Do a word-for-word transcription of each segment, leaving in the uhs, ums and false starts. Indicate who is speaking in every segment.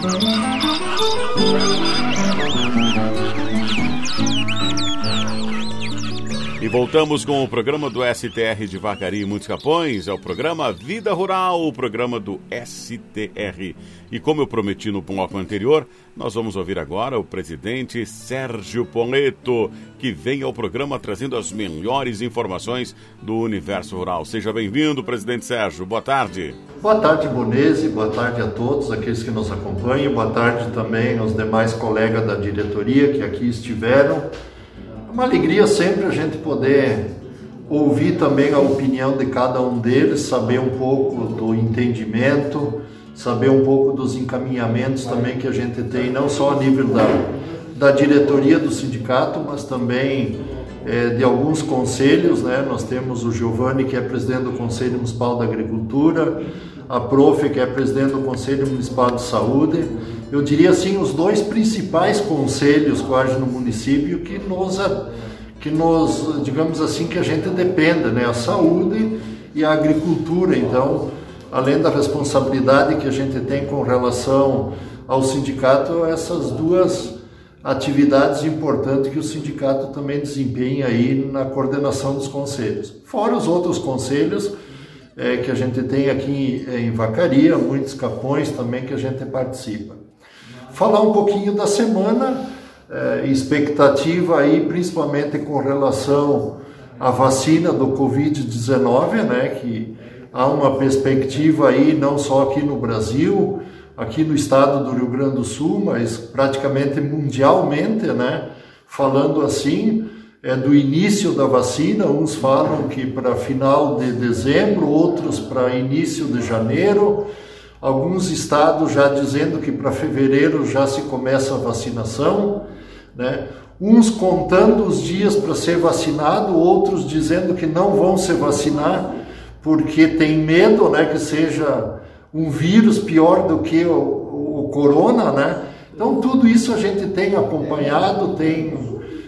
Speaker 1: E voltamos com o programa do S T R de Vacaria e Muitos Capões, é o programa Vida Rural, o programa do S T R. E como eu prometi no bloco anterior, nós vamos ouvir agora o presidente Sérgio Poleto, que vem ao programa trazendo as melhores informações do universo rural. Seja bem-vindo, presidente Sérgio. Boa tarde.
Speaker 2: Boa tarde, Bonese. Boa tarde a todos aqueles que nos acompanham. Boa tarde também aos demais colegas da diretoria que aqui estiveram. Uma alegria sempre a gente poder ouvir também a opinião de cada um deles, saber um pouco do entendimento, saber um pouco dos encaminhamentos também que a gente tem, não só a nível da, da diretoria do sindicato, mas também é, de alguns conselhos, né? Nós temos o Giovanni, que é presidente do Conselho Municipal da Agricultura, a Profe, que é presidente do Conselho Municipal de Saúde. Eu diria assim, os dois principais conselhos quase no município que nos, que nos, digamos assim, que a gente depende, né? A saúde e a agricultura. Então, além da responsabilidade que a gente tem com relação ao sindicato, essas duas atividades importantes que o sindicato também desempenha aí na coordenação dos conselhos. Fora os outros conselhos é, que a gente tem aqui em Vacaria, muitos capões também que a gente participa. Falar um pouquinho da semana, é, expectativa aí principalmente com relação à vacina do covid dezenove, né, que há uma perspectiva aí não só aqui no Brasil, aqui no estado do Rio Grande do Sul, mas praticamente mundialmente, né, falando assim, é do início da vacina. Uns falam que para final de dezembro, outros para início de janeiro. Alguns estados já dizendo que para fevereiro já se começa a vacinação, né? Uns contando os dias para ser vacinado, outros dizendo que não vão se vacinar porque tem medo, né, que seja um vírus pior do que o, o, o corona, né? Então tudo isso a gente tem acompanhado, tem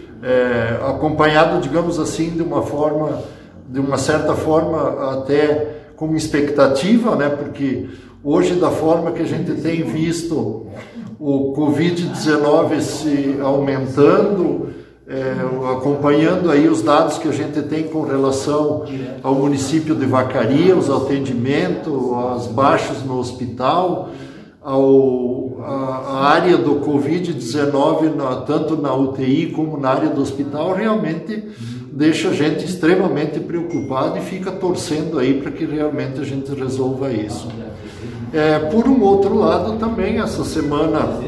Speaker 2: é, acompanhado, digamos assim, de uma forma, de uma certa forma até com expectativa, né? Porque hoje, da forma que a gente tem visto o covid dezenove se aumentando, é, acompanhando aí os dados que a gente tem com relação ao município de Vacaria, os atendimentos, as baixas no hospital, ao, a, a área do covid dezenove, na, tanto na U T I como na área do hospital, realmente deixa a gente extremamente preocupado e fica torcendo aí para que realmente a gente resolva isso. É, por um outro lado também, essa semana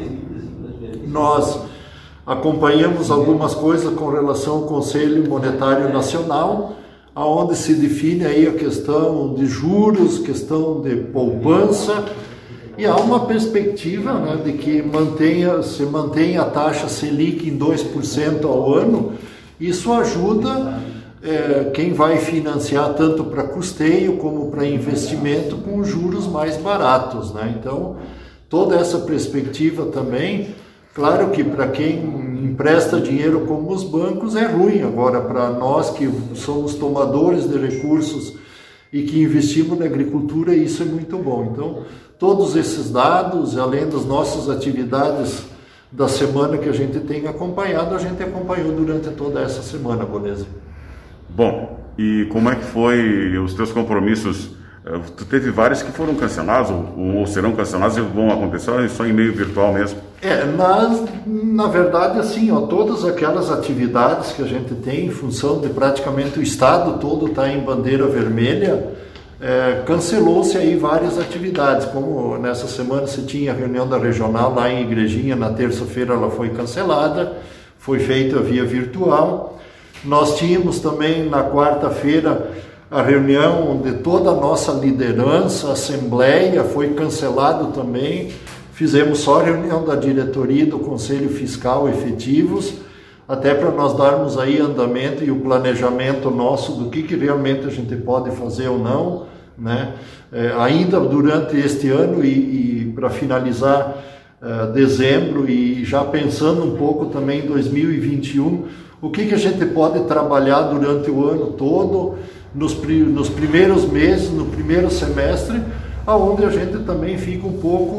Speaker 2: nós acompanhamos algumas coisas com relação ao Conselho Monetário Nacional, onde se define aí a questão de juros, questão de poupança, e há uma perspectiva, né, de que mantenha, se mantenha a taxa Selic em dois por cento ao ano. Isso ajuda é, quem vai financiar tanto para custeio como para investimento com juros mais baratos, né? Então, toda essa perspectiva também, claro que para quem empresta dinheiro como os bancos é ruim. Agora, para nós que somos tomadores de recursos e que investimos na agricultura, isso é muito bom. Então, todos esses dados, além das nossas atividades da semana que a gente tem acompanhado, a gente acompanhou durante toda essa semana, Bonese.
Speaker 1: Bom, e como é que foi os teus compromissos? Tu teve vários que foram cancelados, ou, ou serão cancelados e vão acontecer só em meio virtual mesmo?
Speaker 2: É, na, na verdade, assim, ó, todas aquelas atividades que a gente tem, em função de praticamente o estado todo estar em bandeira vermelha, É, cancelou-se aí várias atividades, como nessa semana se tinha a reunião da regional lá em Igrejinha, na terça-feira ela foi cancelada, foi feita via virtual. Nós tínhamos também na quarta-feira a reunião de toda a nossa liderança, a assembleia, foi cancelado também. Fizemos só a reunião da diretoria e do Conselho Fiscal efetivos, até para nós darmos aí andamento e o planejamento nosso do que, que realmente a gente pode fazer ou não, né? É, ainda durante este ano e, e para finalizar uh, dezembro e já pensando um pouco também em dois mil e vinte e um, o que, que a gente pode trabalhar durante o ano todo, nos, nos primeiros meses, no primeiro semestre, aonde a gente também fica um pouco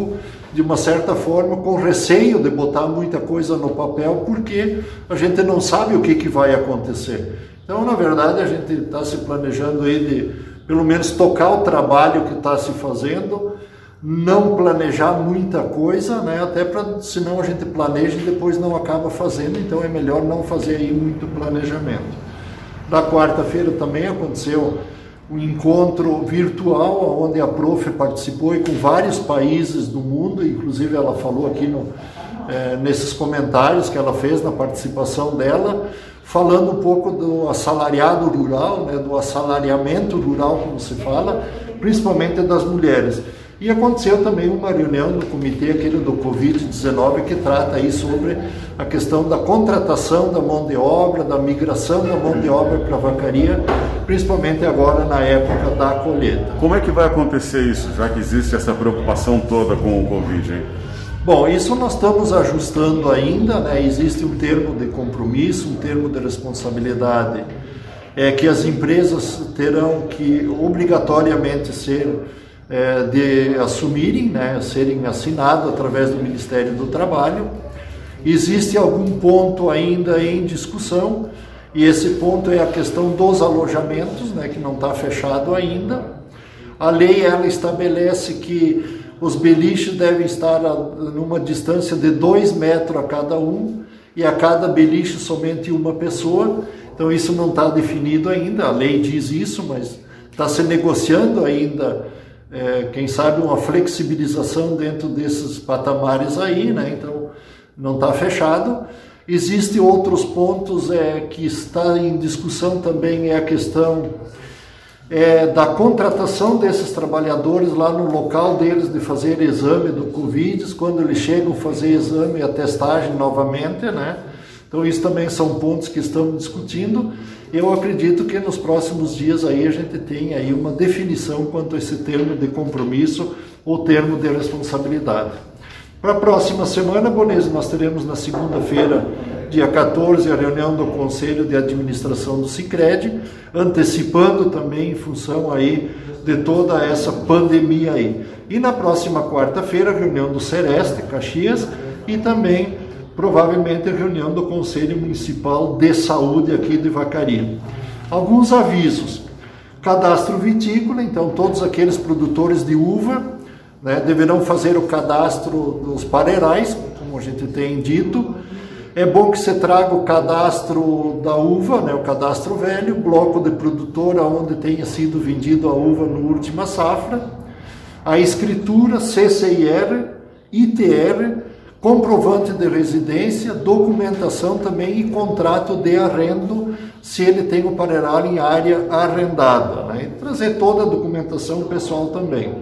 Speaker 2: de uma certa forma, com receio de botar muita coisa no papel, porque a gente não sabe o que, que vai acontecer. Então, na verdade, a gente está se planejando aí de, pelo menos, tocar o trabalho que está se fazendo, não planejar muita coisa, né? Até para, senão a gente planeja e depois não acaba fazendo, então é melhor não fazer aí muito planejamento. Na quarta-feira também aconteceu um encontro virtual, onde a Prof participou e com vários países do mundo, inclusive ela falou aqui no, é, nesses comentários que ela fez na participação dela, falando um pouco do assalariado rural, né, do assalariamento rural, como se fala, principalmente das mulheres. E aconteceu também uma reunião do comitê aquele do covid dezenove que trata aí sobre a questão da contratação da mão de obra, da migração da mão de obra para a vacaria, principalmente agora na época da colheita.
Speaker 1: Como é que vai acontecer isso, já que existe essa preocupação toda com o Covid, hein?
Speaker 2: Bom, isso nós estamos ajustando ainda, né? Existe um termo de compromisso, um termo de responsabilidade, é que as empresas terão que obrigatoriamente ser É, de assumirem, né, serem assinados através do Ministério do Trabalho. Existe algum ponto ainda em discussão, e esse ponto é a questão dos alojamentos, né, que não está fechado ainda. A lei ela estabelece que os beliches devem estar a, numa distância de dois metros a cada um, e a cada beliche somente uma pessoa. Então isso não está definido ainda, a lei diz isso, mas está se negociando ainda. É, quem sabe uma flexibilização dentro desses patamares aí, né? Então não está fechado. Existem outros pontos é, que está em discussão também, é a questão é, da contratação desses trabalhadores lá no local deles de fazer exame do Covid, quando eles chegam a fazer exame e a testagem novamente, né? Então isso também são pontos que estamos discutindo. Eu acredito que nos próximos dias aí a gente tem aí uma definição quanto a esse termo de compromisso ou termo de responsabilidade. Para a próxima semana, Bonese, nós teremos na segunda-feira, dia quatorze, a reunião do Conselho de Administração do Sicredi, antecipando também em função aí de toda essa pandemia aí. E na próxima quarta-feira, a reunião do Sereste, Caxias, e também provavelmente a reunião do Conselho Municipal de Saúde aqui de Vacaria. Alguns avisos. Cadastro vitícola, então todos aqueles produtores de uva, né, deverão fazer o cadastro dos pareirais, como a gente tem dito. É bom que você traga o cadastro da uva, né, o cadastro velho, bloco de produtora onde tenha sido vendido a uva na última safra, a escritura C C I R, I T R, comprovante de residência, documentação também e contrato de arrendo, se ele tem o pareiral em área arrendada, né? E trazer toda a documentação pessoal também.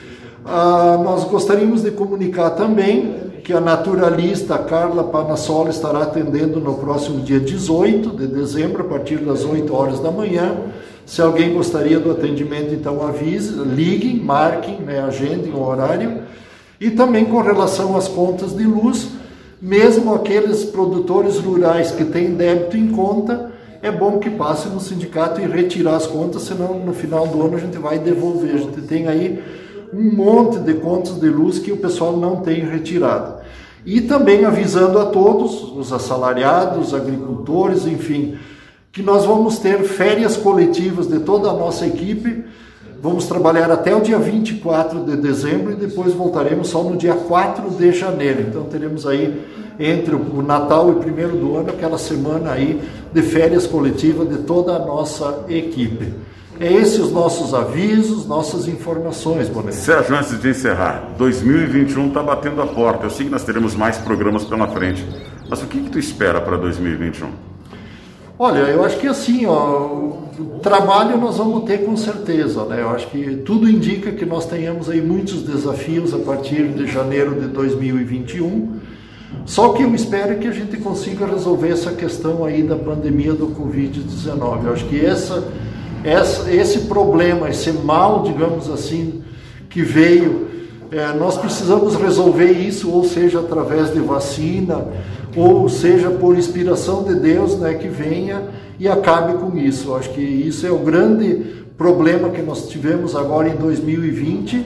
Speaker 2: Ah, nós gostaríamos de comunicar também que a naturalista Carla Panassolo estará atendendo no próximo dia dezoito de dezembro, a partir das oito horas da manhã. Se alguém gostaria do atendimento, então avise, liguem, marquem, né, agendem o horário. E também com relação às contas de luz, mesmo aqueles produtores rurais que têm débito em conta, é bom que passe no sindicato e retirar as contas, senão no final do ano a gente vai devolver. A gente tem aí um monte de contas de luz que o pessoal não tem retirado. E também avisando a todos, os assalariados, agricultores, enfim, que nós vamos ter férias coletivas de toda a nossa equipe. Vamos trabalhar até o dia vinte e quatro de dezembro e depois voltaremos só no dia quatro de janeiro. Então teremos aí, entre o Natal e o primeiro do ano, aquela semana aí de férias coletivas de toda a nossa equipe. É esses os nossos avisos, nossas informações, Bonete.
Speaker 1: Sérgio, antes de encerrar, dois mil e vinte e um está batendo a porta. Eu sei que nós teremos mais programas pela frente. Mas o que, que tu espera para dois mil e vinte e um?
Speaker 2: Olha, eu acho que assim, ó, o trabalho nós vamos ter com certeza, né? Eu acho que tudo indica que nós tenhamos aí muitos desafios a partir de janeiro de dois mil e vinte e um. Só que eu espero que a gente consiga resolver essa questão aí da pandemia do covid dezenove. Eu acho que essa, essa, esse problema, esse mal, digamos assim, que veio, é, nós precisamos resolver isso, ou seja, através de vacina, ou seja, por inspiração de Deus, né, que venha e acabe com isso. Eu acho que isso é o grande problema que nós tivemos agora em dois mil e vinte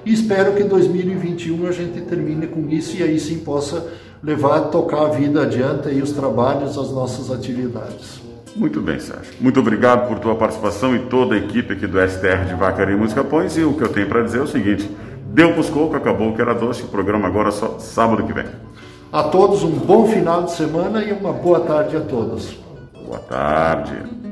Speaker 2: e espero que em dois mil e vinte e um a gente termine com isso e aí sim possa levar, tocar a vida adiante e os trabalhos, as nossas atividades.
Speaker 1: Muito bem, Sérgio. Muito obrigado por tua participação e toda a equipe aqui do S T R de Vacaria e Muitos Capões. E o que eu tenho para dizer é o seguinte: deu pros coco, acabou o que era doce. O programa agora é só sábado que vem.
Speaker 2: A todos um bom final de semana e uma boa tarde a todos.
Speaker 1: Boa tarde.